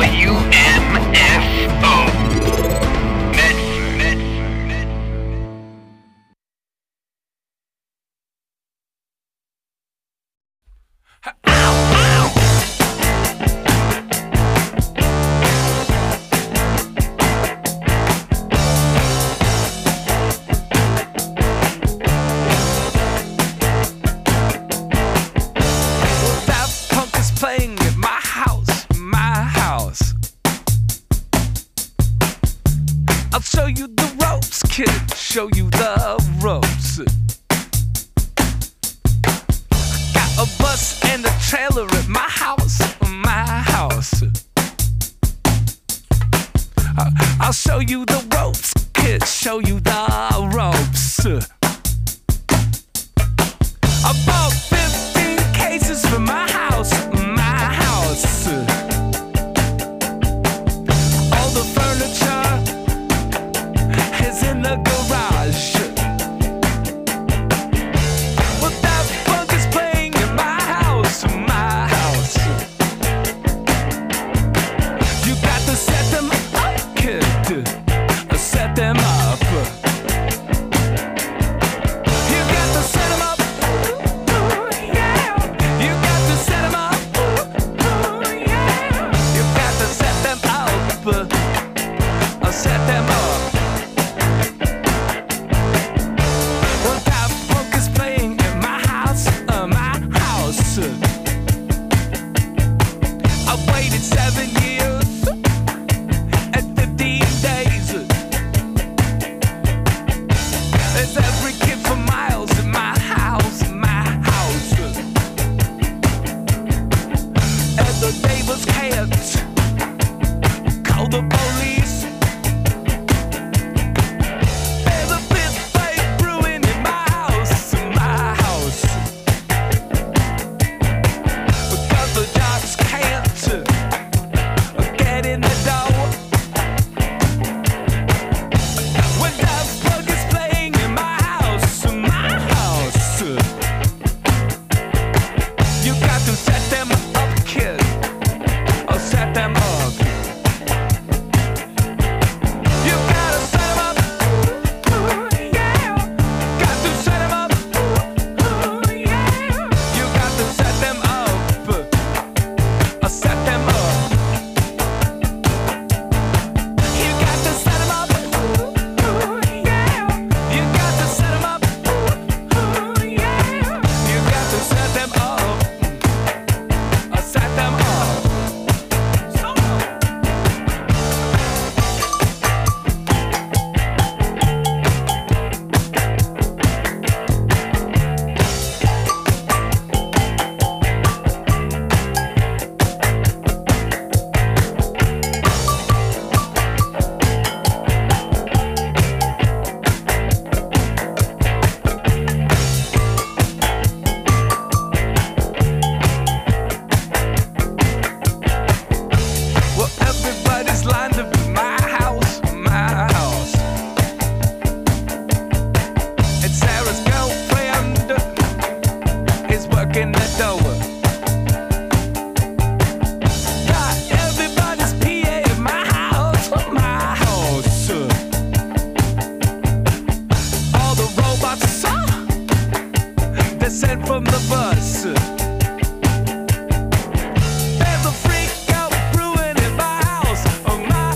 Show you the ropes. Got a bus and a trailer at my house, my house. I'll show you the ropes, kid, show you the ropes. I bought 15 cases for my house, my house. All the furniture is in the garage. But that funk is playing in my house, my house. You got to set them up, kid. Set them up. You got to set them up. Yeah. You got to set them up. Yeah. You got to set them up. Set them up. I waited 7 years and 15 days. There's every kid for miles in my house, my house. And the neighbors can't call the police. There's a big fight brewing in my house, my house. Because the dogs can't get in the door. When that plug is playing in my house, my house. You got to set them up, kid. Or set them up. You gotta set them up. Yeah. Got to set them up. Yeah. You got to set them up. Or set them up. You got to set them up. Yeah. You got to set them up. Yeah. You got to set them up. Or set them up. Well, everybody's lined up in my house, my house. And Sarah's girlfriend is working the door. Got everybody's PA in my house, my house. All the robots, they're sent from the bus. There's a freak out brewing in my house, my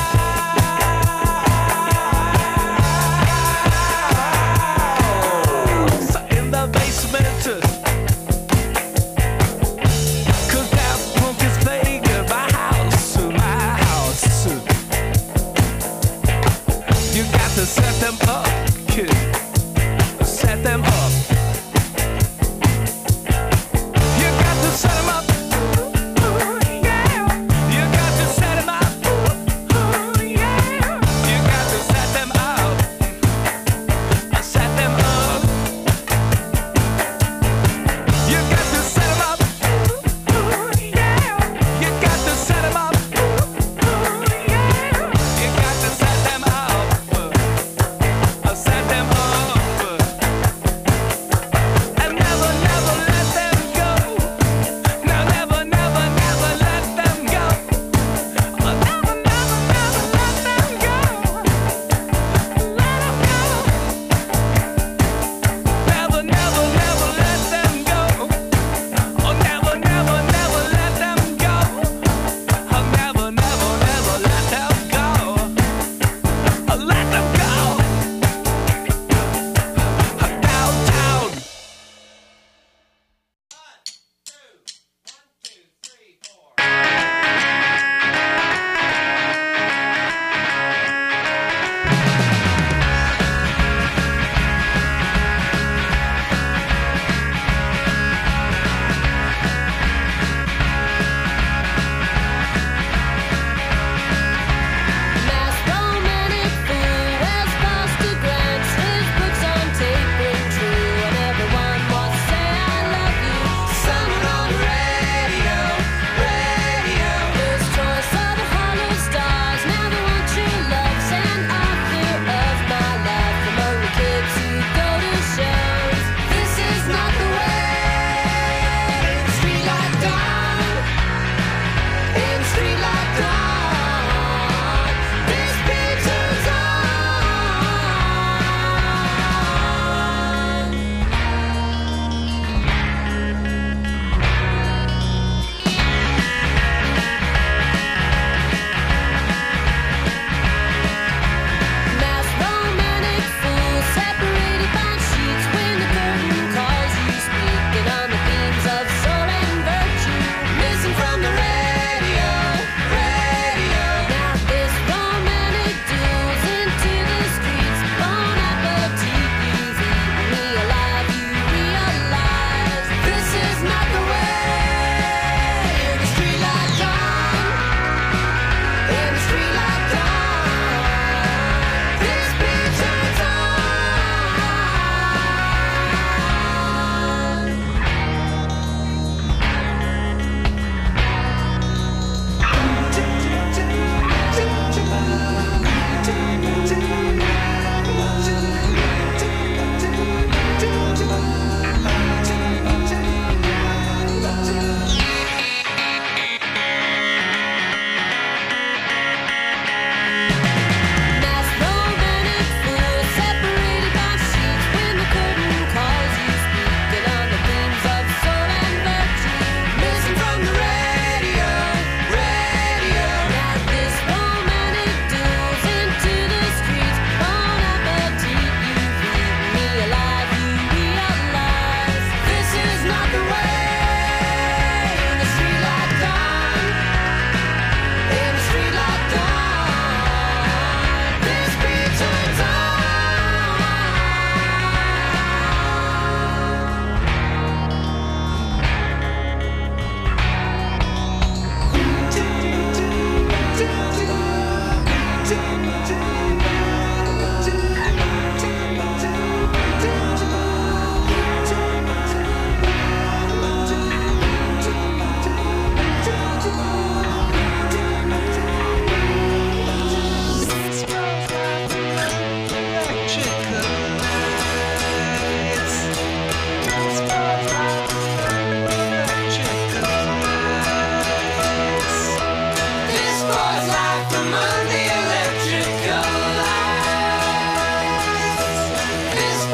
house. In the basement, 'cause that punk is playing in my house, my house. You got to set them up, kid. Set them up.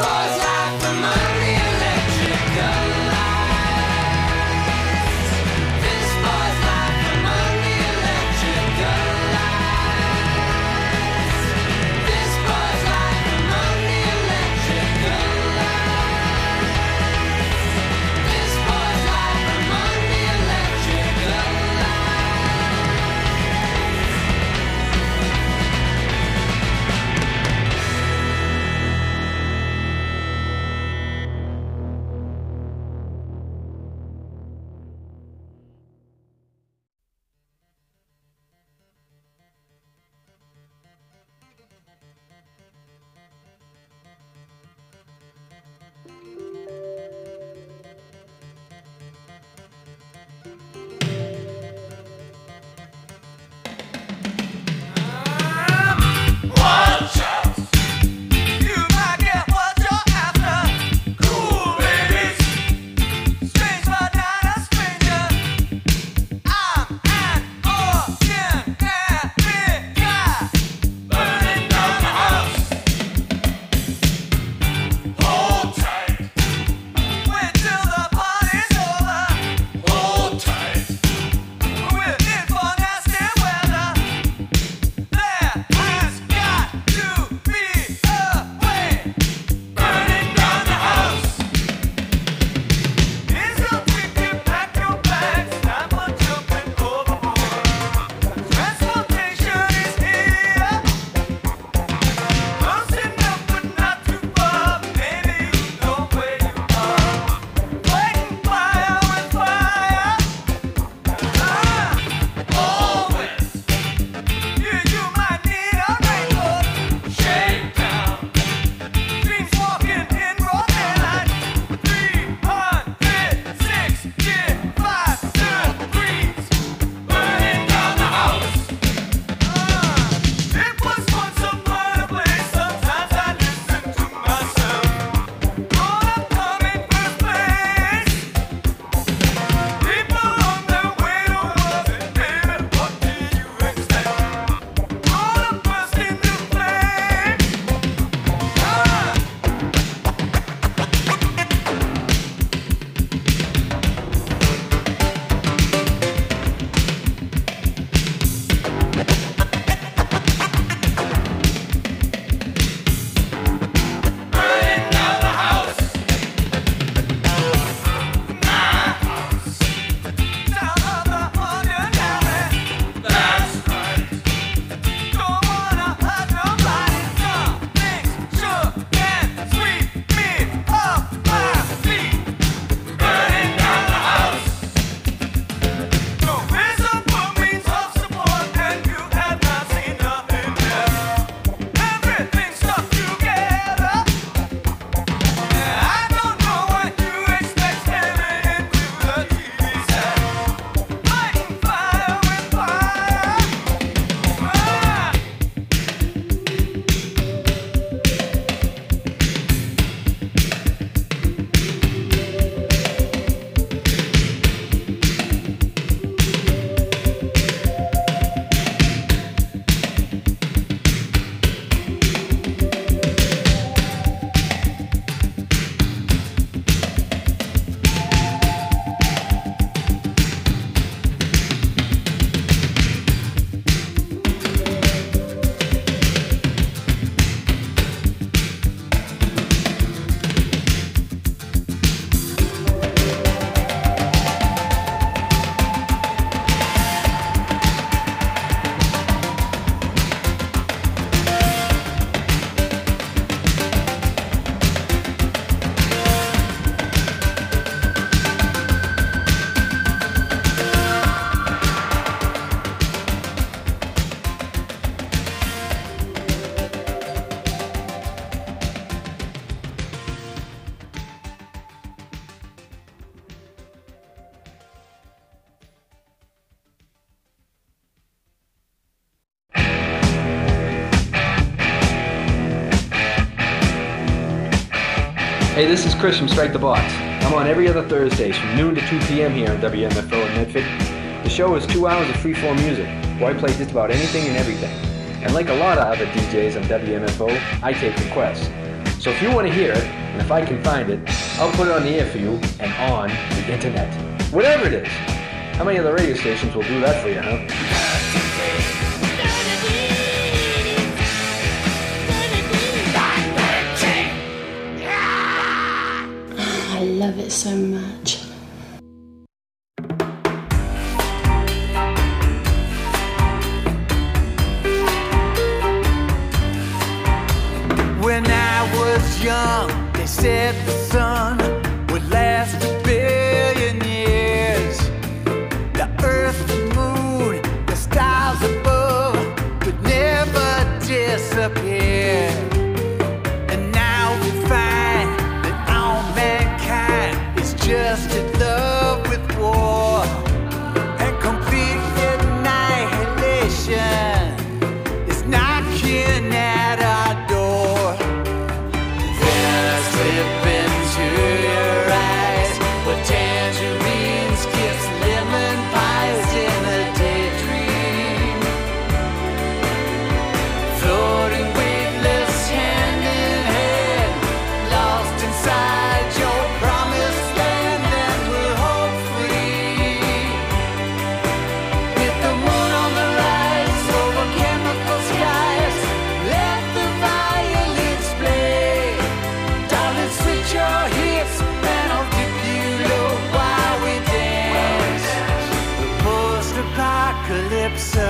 Hey, this is Chris from Strike the Box. I'm on every other Thursdays from noon to 2 p.m. here on WMFO in Medford. The show is 2 hours of free-form music, where I play just about anything and everything. And like a lot of other DJs on WMFO, I take requests. So if you want to hear it, and if I can find it, I'll put it on the air for you and on the internet. Whatever it is. How many other radio stations will do that for you, huh? I love it so much. When I was young, they said the sun would last a billion years. The earth, the moon, the stars above could never disappear. And now we find that all mankind is just in love with war and complete annihilation is knocking at our door. Then I slip into your eyes with tangerines, kiss lemon pies in a daydream, floating weightless hand in hand, lost inside your promised land, and we're home free. With the moon on the rise over chemical skies, let the violins play. Darling, switch your hips and I'll dip you low while we dance. The post-apocalypse.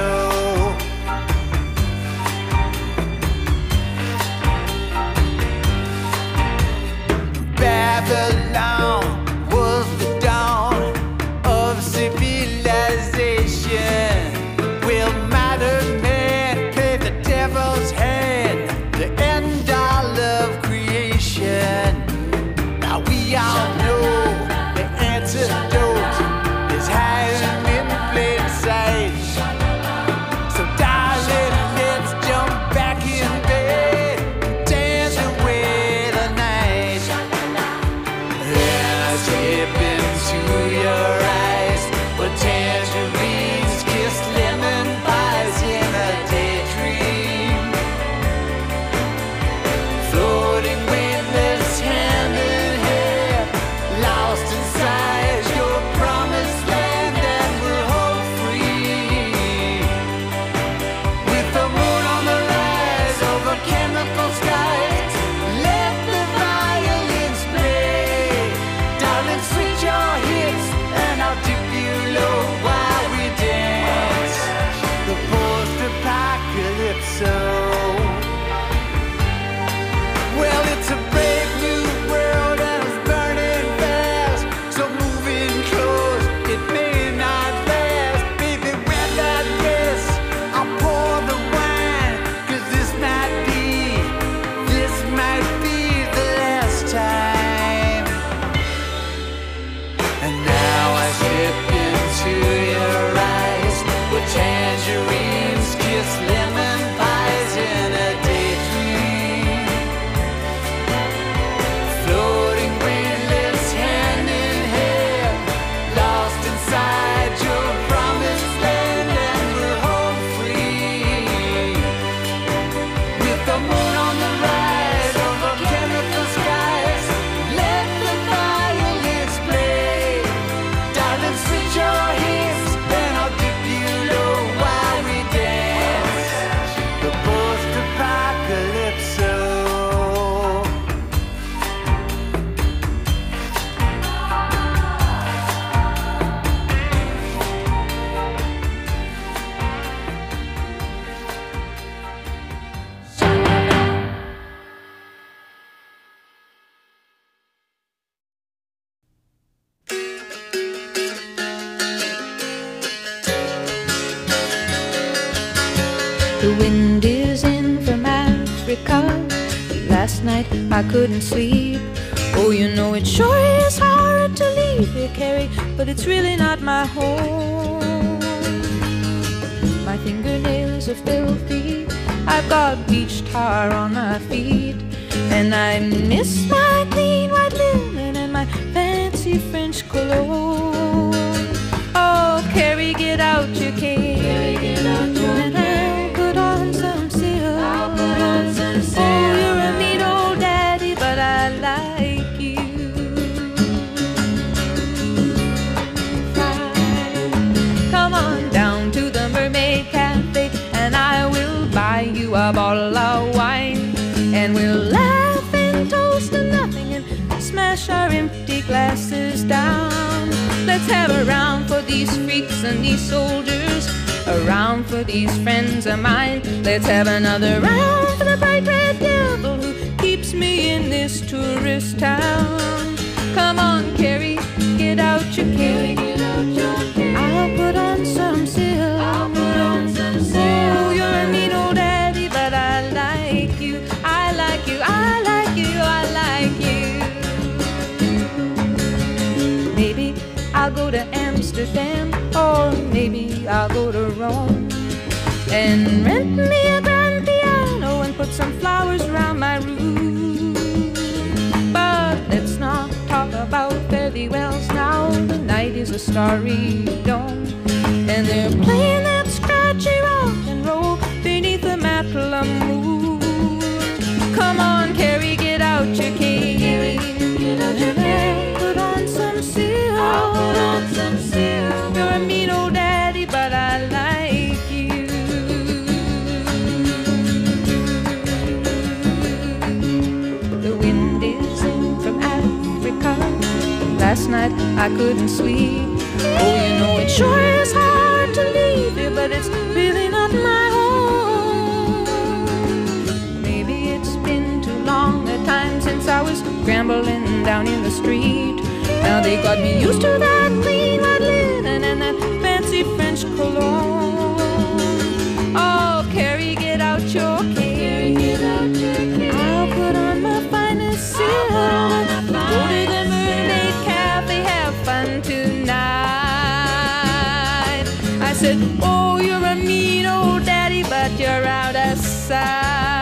Babylon was the dawn of civilization. Will modern man play the devil's hand, the end all of creation? Now we all know the antidote is hiding in plain sight. So darling, let's jump back in bed and dance away the night. Then I slip into your eyes with tangerines, kiss lemon pies in a daydream, floating weightless hand in hand, lost inside your promised land, and we're home free. With the moon on the rise over chemical skies, let the violins play. Darling, switch your hips and I'll dip you low while we dance. The post-apocalypse. Well, it's a brave new world and it's burning fast, so moving close, it may not last. Baby, wear that dress, I'll pour the wine, 'cause this might be the last time. And now I slip into your eyes with tangerines, kiss lemon pies in a daydream, floating weightless hand in hand, lost inside your promised land, and we're home free. With the moon on the rise over chemical skies, let the violins play. Darling, switch your hips and I'll dip you low while we dance. The post-apocalypse. The wind is in from Africa. Last night I couldn't sleep. Oh, you know it sure is hard to leave here, Carrie, but it's really not my home. My fingernails are filthy. I've got beach tar on my feet, and I miss my clean white linen and my fancy French cologne. Oh, Carrie, get out your cane, and I'll put on some silk. Oh, you're a neat old daddy, I like you. Fine. Come on down to the Mermaid Cafe and I will buy you a bottle of wine. And we'll laugh and toast to nothing and smash our empty glasses down. Let's have a round for these freaks and these soldiers, a round for these friends of mine. Let's have another round for the bright red devil who keeps me in this tourist town. Come on, Carrie, get out your cane. I'll put on some silk. Oh, you're a mean old daddy, but I like you. I like you, I like you, I like you. Maybe I'll go to Amsterdam, or maybe I'll go to Rome and rent me a grand piano and put some flowers around my room. But let's not talk about fairy wells now. The night is a starry dome, and they're playing that scratchy rock and roll beneath the Matlam moon. Come on, Carrie, get out your cane. Put on some silk. I'll put on some silk. You're a mean old daddy, but I like you. The wind is in from Africa. Last night I couldn't sleep. Oh, you know it sure is hard to leave you, but it's really not my home. Maybe it's been too long a time since I was scrambling down in the street. Now they got me used to that clean white linen and that fancy French cologne. Oh, Carrie, get out your cane. I'll put on my finest silk. Go to the Mermaid Cafe, have fun tonight. I said, oh, you're a mean old daddy, but you're out of sight.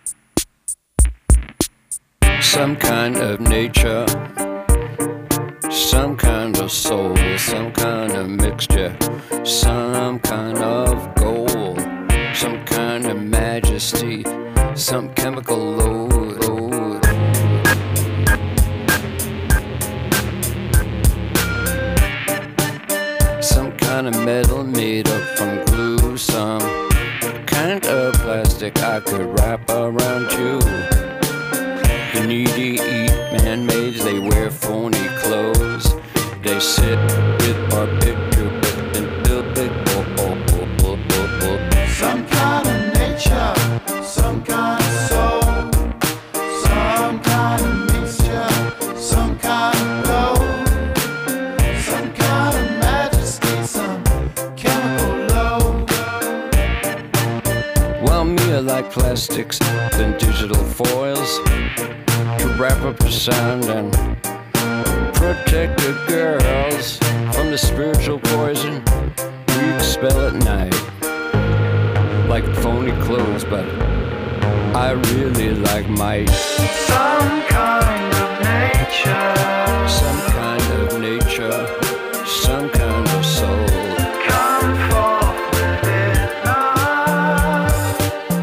Some kind of nature some kind of soul, some kind of mixture, some kind of gold, some kind of majesty, some chemical load. Some kind of metal made up from glue, some kind of plastic I could wrap around you. The needy eat man-mades, they wear phony clothes. They sit with our picture and build big. Some kind of nature, some kind of soul, some kind of mixture, some kind of gold, some kind of majesty, some chemical load. Well, me, I like plastics than digital foils to wrap up the sound and protect the girls from the spiritual poison we expel at night. Like phony clothes, but I really like might. Some kind of nature, Some kind of nature, some kind of soul. come forth within us.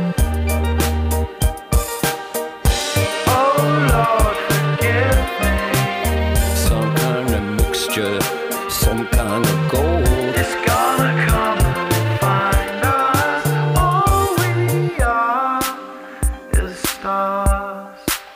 Oh Lord, forgive me. Some kind of mixture, some kind of gold. It's gonna come and find us. All we are is stars.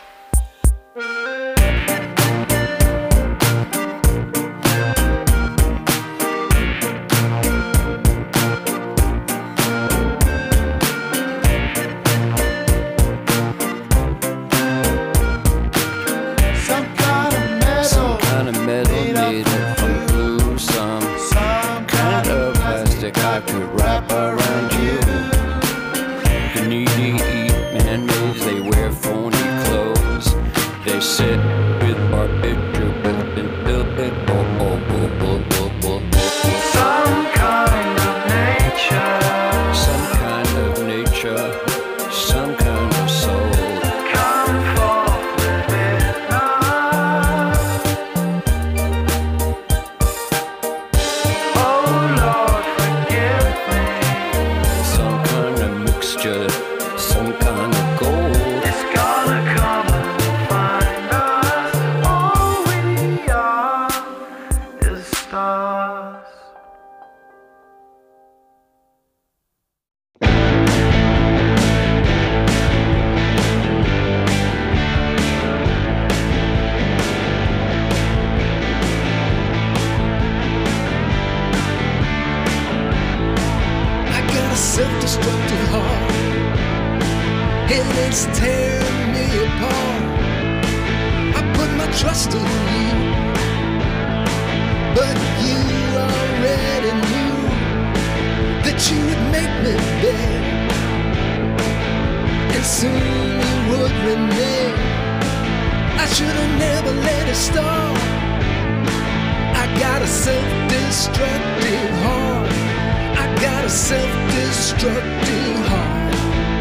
Some kind of metal, Some kind of metal made up from glue. Some kind of plastic I could wrap around you. The needy eat man-mades, they wear phony clothes. They sit with our picture and build big. Some kind of nature, Some kind of nature, some kind of soul. come forth within us. Oh Lord, forgive me. Some kind of mixture, some kind of gold. It's gonna come and find us. All we are is stars. I got a self-destructive heart, and it's tearing me apart. I put my trust in you, but you already knew that you would make me beg, and soon you would remain. I should have never let it start. I got a self-destructive heart. I got a self-destructive heart.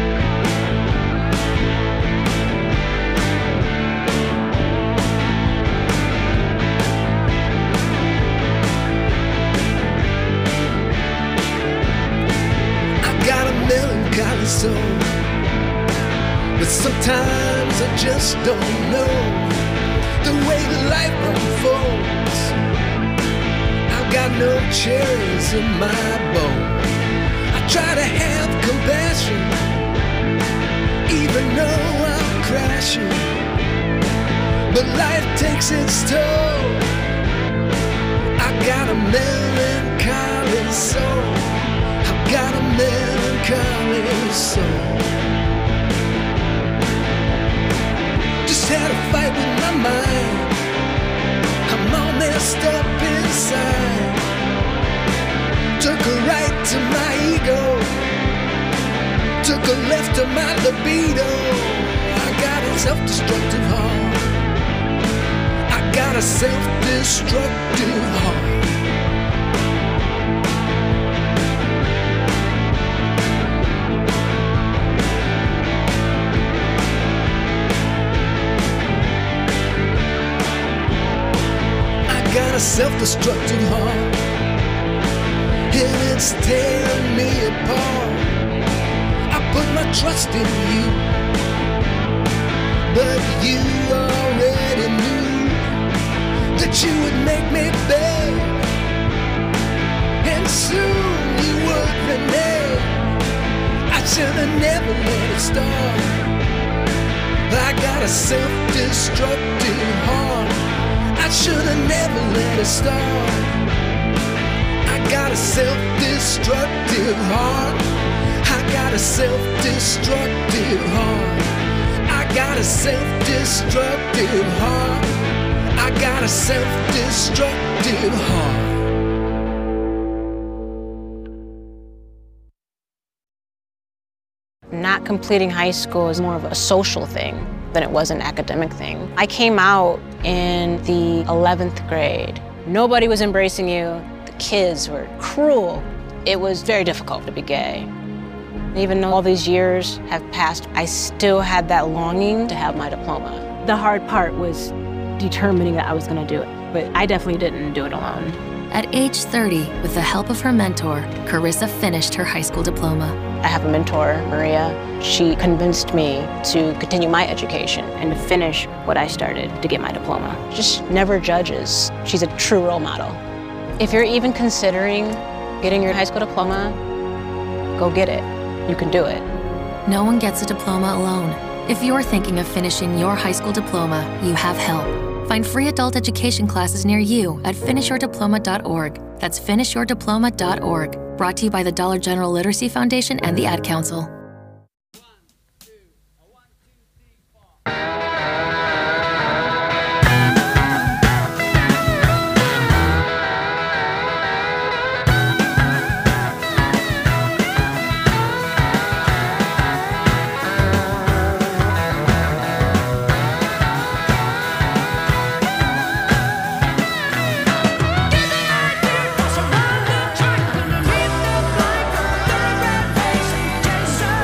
I got a melancholy soul, but sometimes I just don't know the way life unfolds. I've got no cherries in my bowl. I try to have compassion, even though I'm crashing, but life takes its toll. I got a melancholy soul. I've got a melancholy soul. Just had a fight with my mind. I'm all messed up inside. Took a right to my ego, took a left to my libido. I got a self-destructive heart. I got a self-destructive heart. I self-destructive heart, and it's tearing me apart. I put my trust in you, but you already knew that you would make me beg, and soon you would renege. I should have never let it start. I got a self-destructive heart. I should have never let it start. I got a self-destructive heart. I got a self-destructive heart. I got a self-destructive heart. I got a self-destructive heart. Not completing high school is more of a social thing than it was an academic thing. I came out in the 11th grade. Nobody was embracing you. The kids were cruel. It was very difficult to be gay. Even though all these years have passed, I still had that longing to have my diploma. The hard part was determining that I was going to do it, but I definitely didn't do it alone. At age 30, with the help of her mentor, Carissa finished her high school diploma. I have a mentor, Maria. She convinced me to continue my education and to finish what I started to get my diploma. Just never judges. She's a true role model. If you're even considering getting your high school diploma, go get it. You can do it. No one gets a diploma alone. If you're thinking of finishing your high school diploma, you have help. Find free adult education classes near you at finishyourdiploma.org. That's finishyourdiploma.org. Brought to you by the Dollar General Literacy Foundation and the Ad Council. Jason.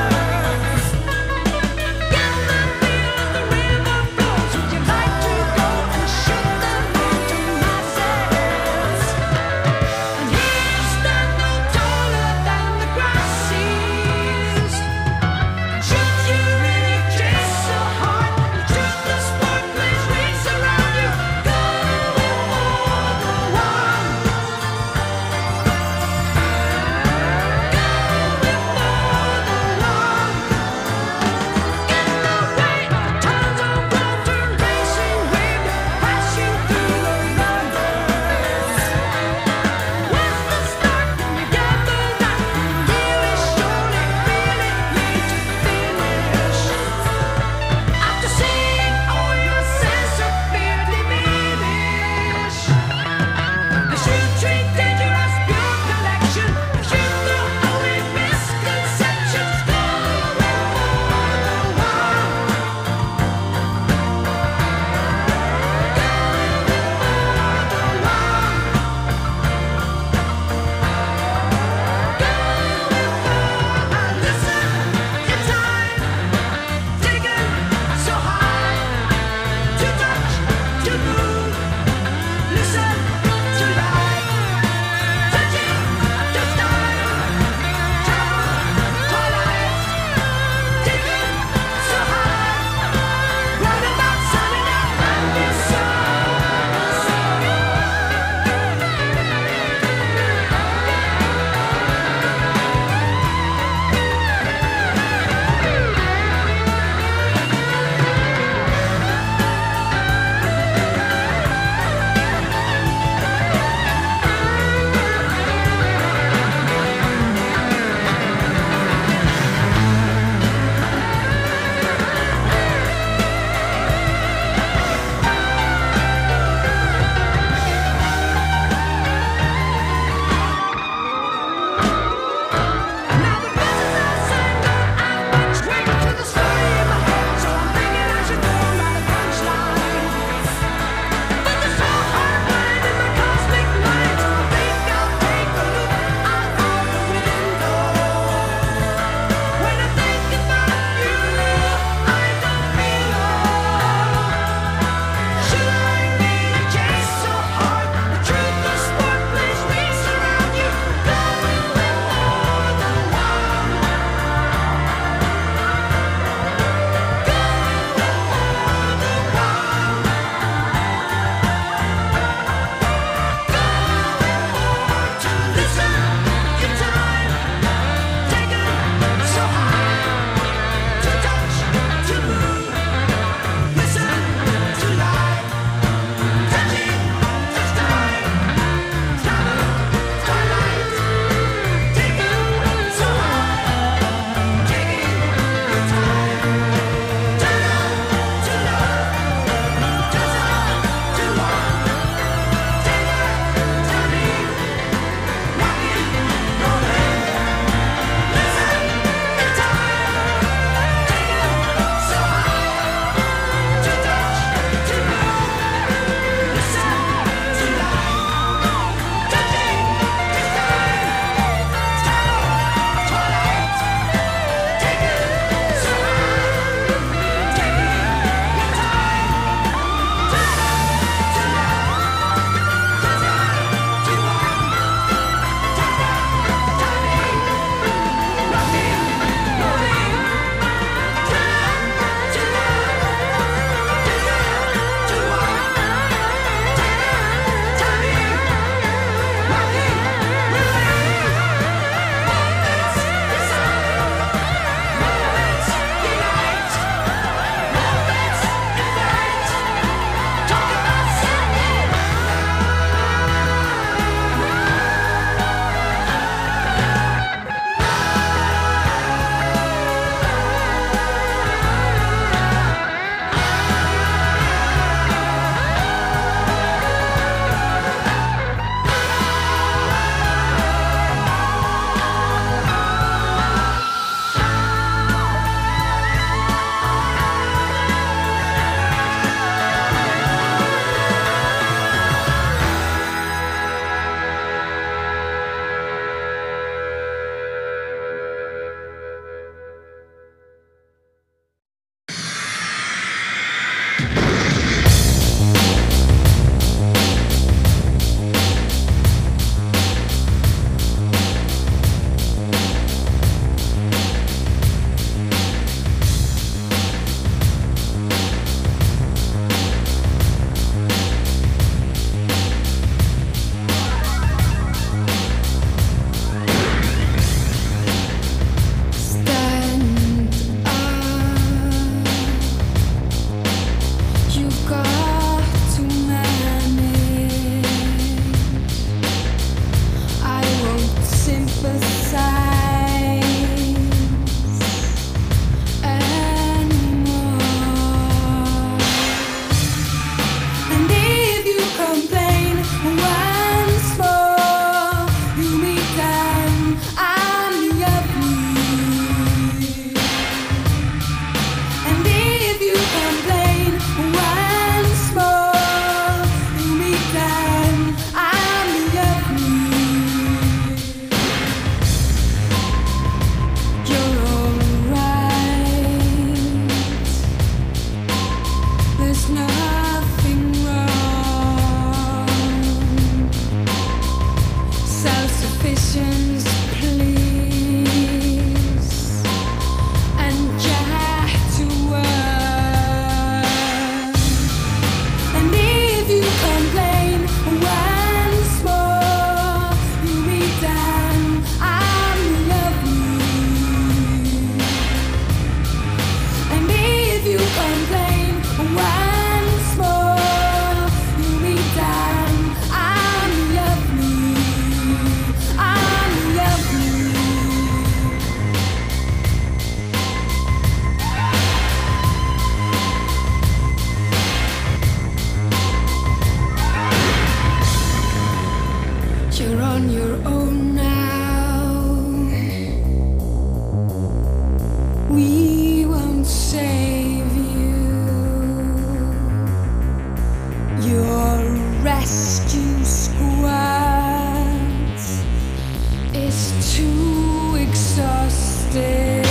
instead.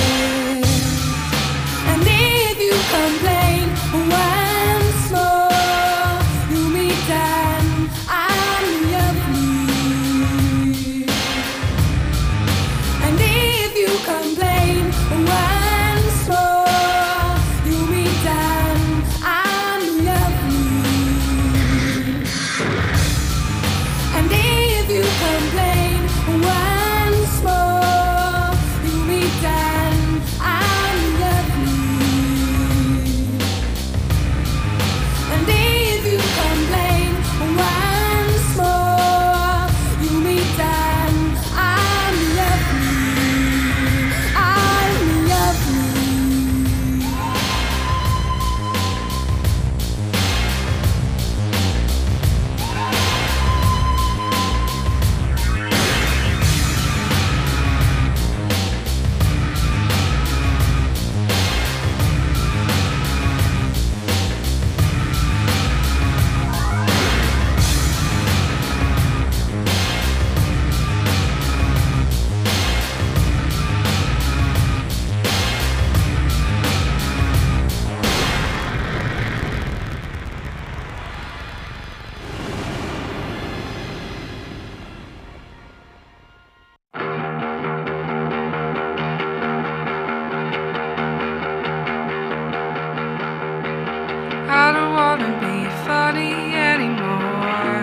And if you complain once more, you meet Dan, I'm your flea. And if you complain once more, you meet Dan, I'm your flea. And if you complain once more, you meet Dan, I'm your flea. And if you complain once more, you meet Dan, I'm your flea. I'm your flea. I don't wanna be funny anymore.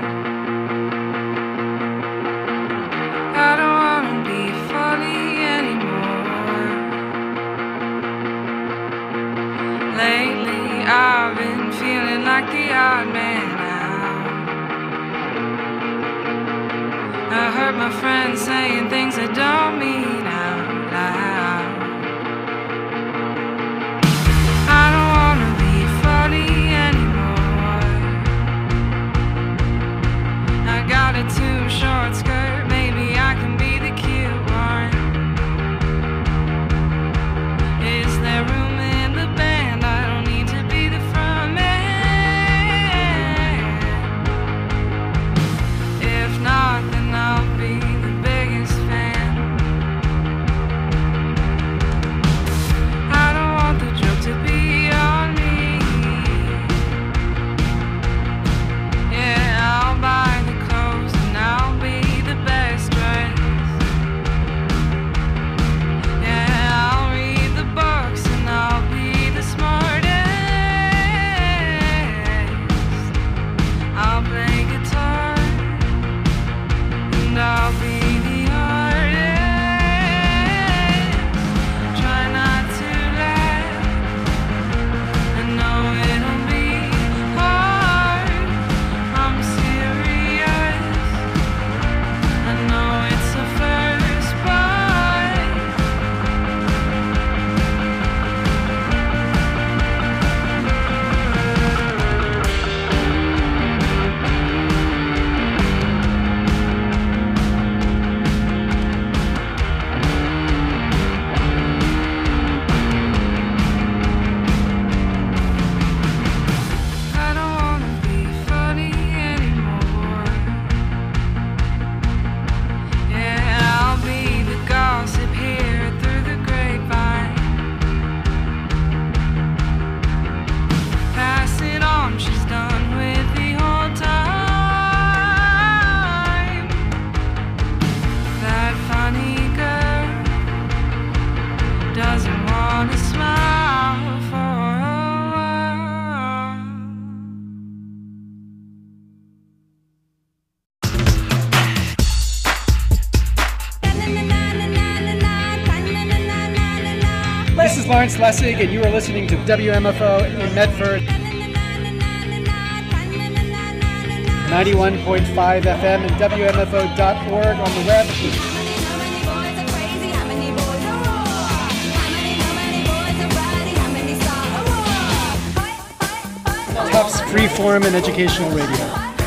I don't wanna be funny anymore. Lately I've been feeling like the odd man out. I heard my friends saying things I don't mean out loud. I don't wanna be funny anymore. I got a too short skirt, maybe I can be the cute one. Is there room in the band? I don't need to be the front man. If not, then I'll be the biggest fan. I don't want the joke to be on me. Yeah, I'll buy the clothes and I'll be the best dressed. Yeah, I'll read the books and I'll be the smartest. I'll play guitar and I'll be the artist. Try not to laugh. I know it'll be hard. I'm serious. I know it's the first part. I don't wanna be funny anymore. Yeah, I'll be the gossip here through the grapevine. Pass it on, she's done with the whole time. That funny girl doesn't wanna smile for a while. This is Lawrence Lessig, and you are listening to WMFO in Medford, 91.5 FM and WMFO.org on the web. Tufts Freeform and Educational Radio.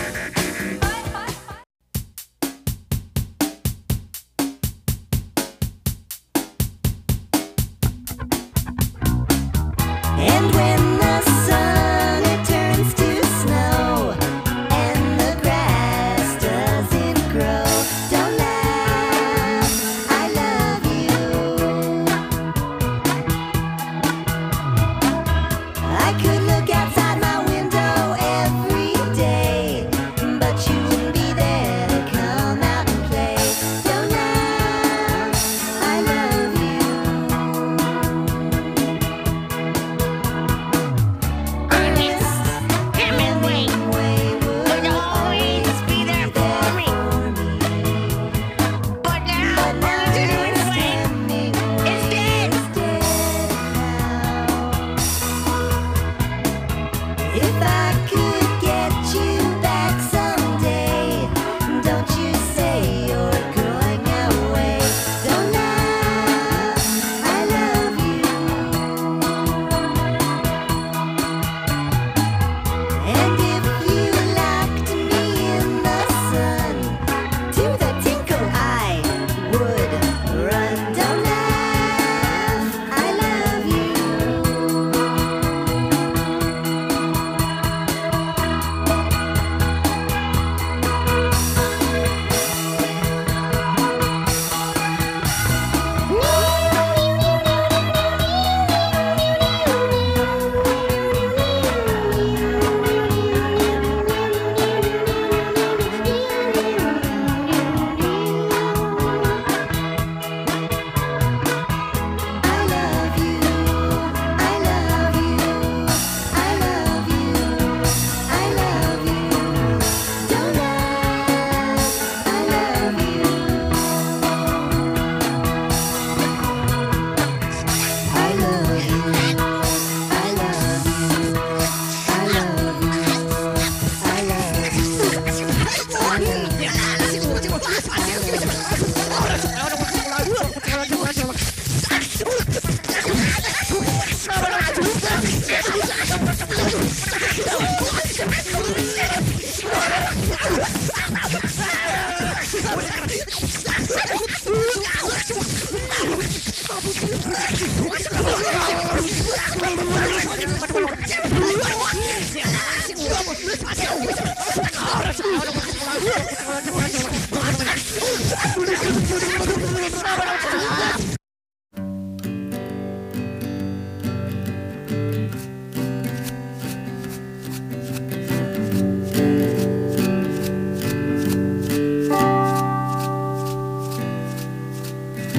And when the sun it turns to snow and the grass doesn't grow, don't laugh, I love you.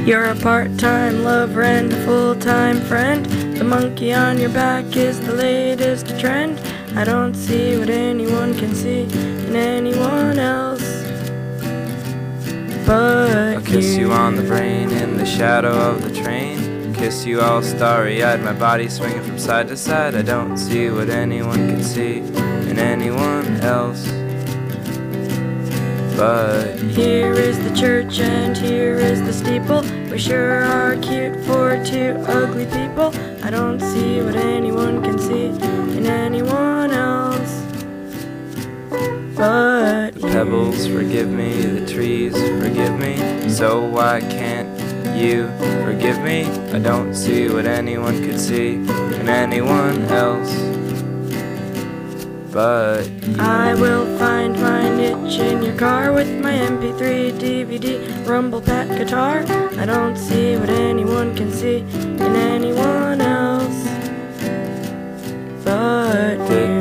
You're a part-time lover and a full-time friend. The monkey on your back is the latest trend. I don't see what anyone can see in anyone else but I'll kiss you on the brain in the shadow of the train. Kiss you all starry-eyed, my body swinging from side to side. I don't see what anyone can see in anyone else but here is the church and here is the steeple. We sure are cute for two ugly people. I don't see what anyone can see in anyone else but the pebbles forgive me, the trees forgive me. So why can't you forgive me? I don't see what anyone could see in anyone else but I will find my niche in your car with my MP3, DVD, rumble pack guitar. I don't see what anyone can see in anyone else but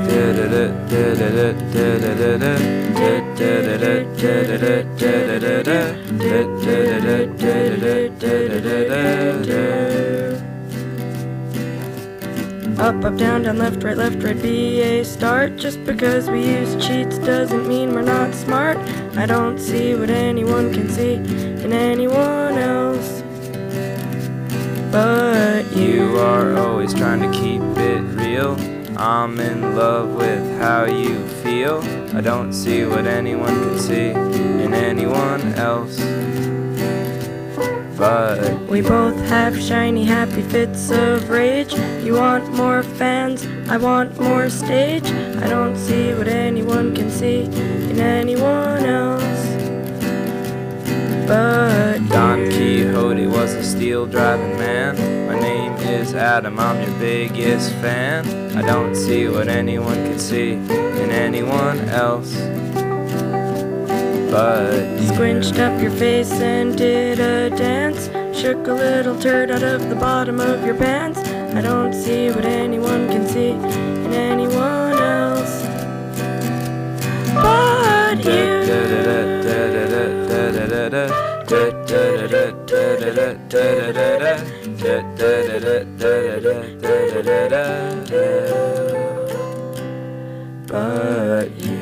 up, up, down, down, left, right, BA, start. Just because we use cheats doesn't mean we're not smart. I don't see what anyone can see in anyone else but you are always trying to keep it real. I'm in love with how you feel. I don't see what anyone can see in anyone else but we both have shiny happy fits of rage. You want more fans, I want more stage. I don't see what anyone can see in anyone else but Don Quixote was a steel driving man. My name is Adam, I'm your biggest fan. I don't see what anyone can see in anyone else but squinched up your face and did a dance. Shook a little turd out of the bottom of your pants. I don't see what anyone can see in anyone else but you but you.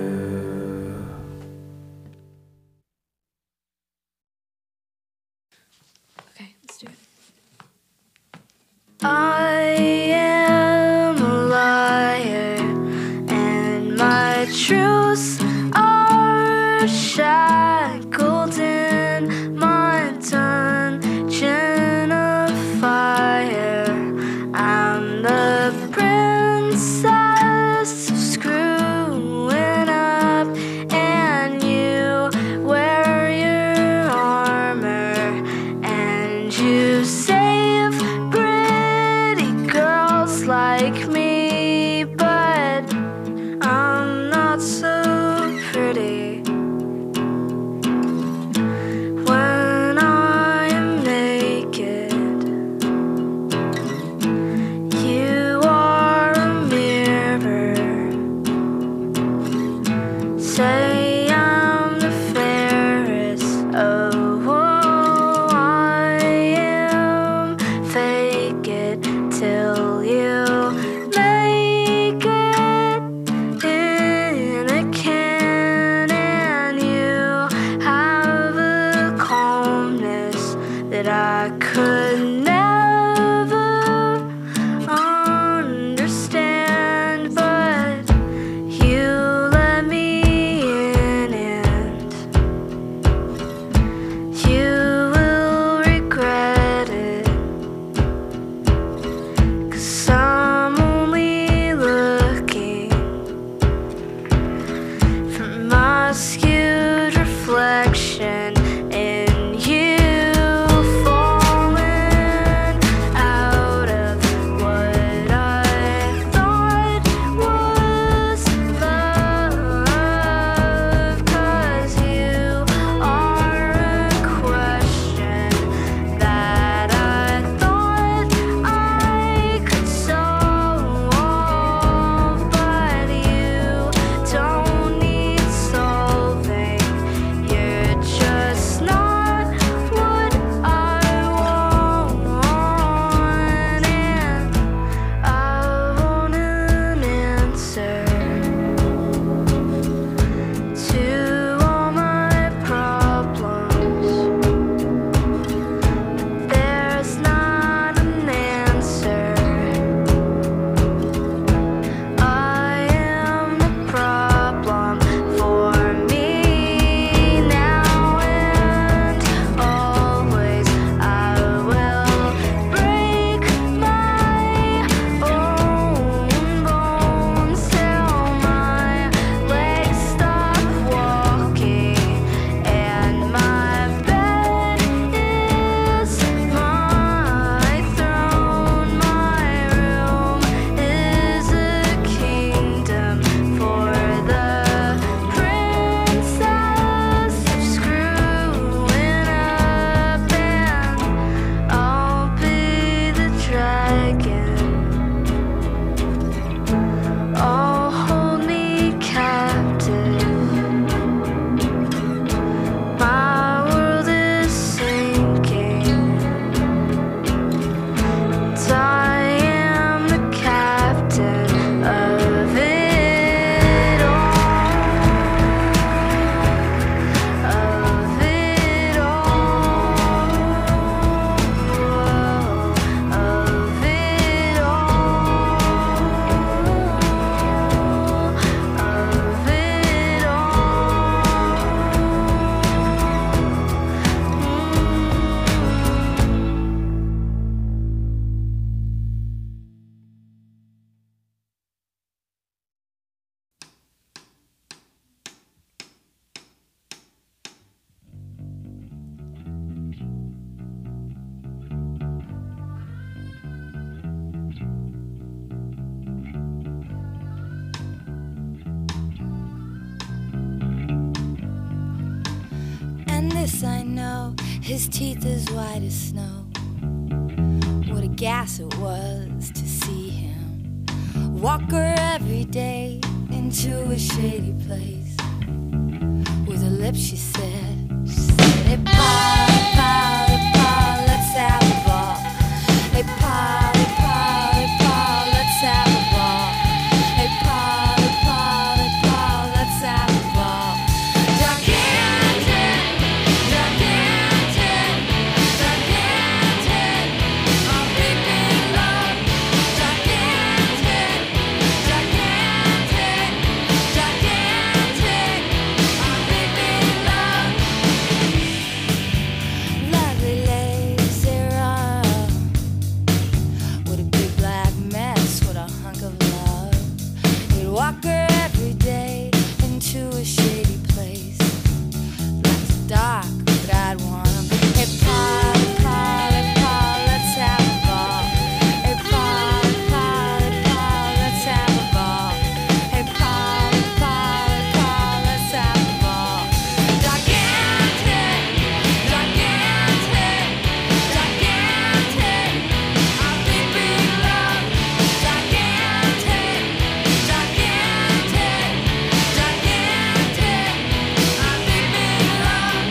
I am a liar, and my truths are shackled in my dungeon of fire. I'm the princess screwing up, and you wear your armor, and you save like me, but I'm not so pretty. When I am naked, you are a mirror. Say I'm the fairest. Oh, I am. Fake it till you make it in a can, and you have a calmness that I could never understand, but you let me in, and you will regret it, 'cause I'm only looking for my skewed reflection in you falling This I know, his teeth as white as snow. What a gas it was to see him walk her every day into a shady place. With her lips she said, hey pa, pa, pa, let's have a ball. Hey pa, pa, pa, let's have a ball. Hey pa, pa, pa, let's have a ball. Gigantic, gigantic, gigantic, our big big love. Gigantic, gigantic, gigantic, our big big love. Lovely lazy run with a big black mess, with a hunk of love. He'd walk her every day into a shady place. That's dark, but I'd want him. Hey, pa, pa, pa, let's have a ball. Hey, pa, pa, pa, let's have a ball. Hey, pa, pa, pa, let's have a ball. Gigantic, gigantic, gigantic, our big, big love. Gigantic, gigantic, gigantic, our big, big love.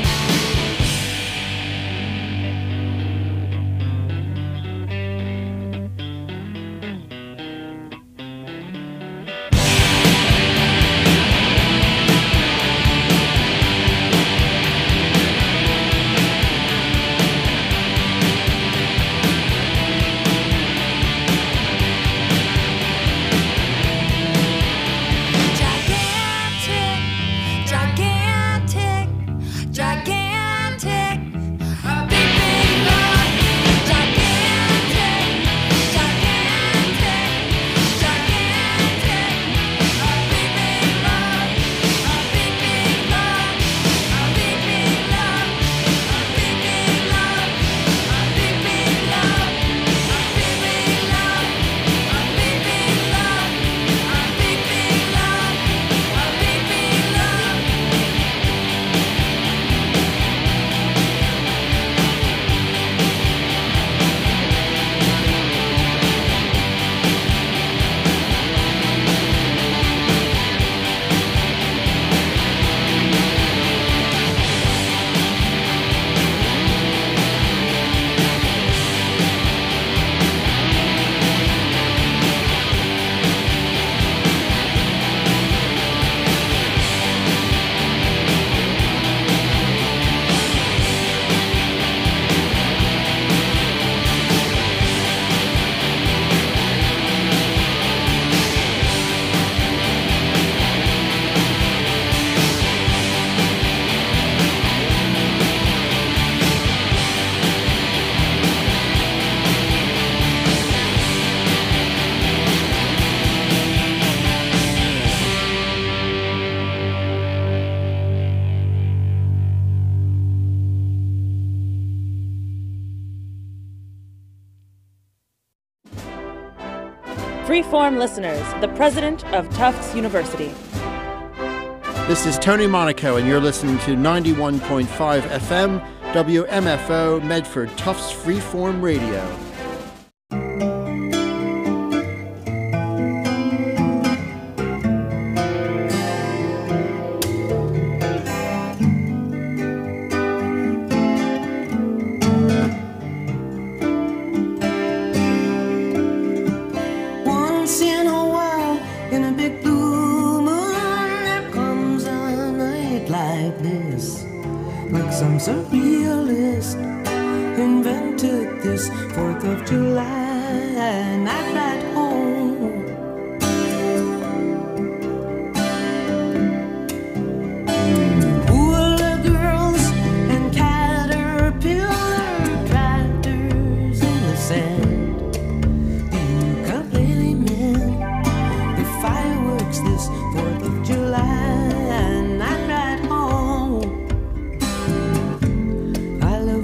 Gigantic, gigantic, gigantic, a big, big love. Gigantic, gigantic, gigantic, a big, big love. A big, big love. A big, big love. A big, big love. A big, big love. A big, big love. A big, big love. A big, big love. A big, big love. Freeform listeners, the president of Tufts University. This is Tony Monaco, and you're listening to 91.5 FM, WMFO, Medford, Tufts Freeform Radio. Once in a while, in a big blue moon, there comes a night like this, like some surreal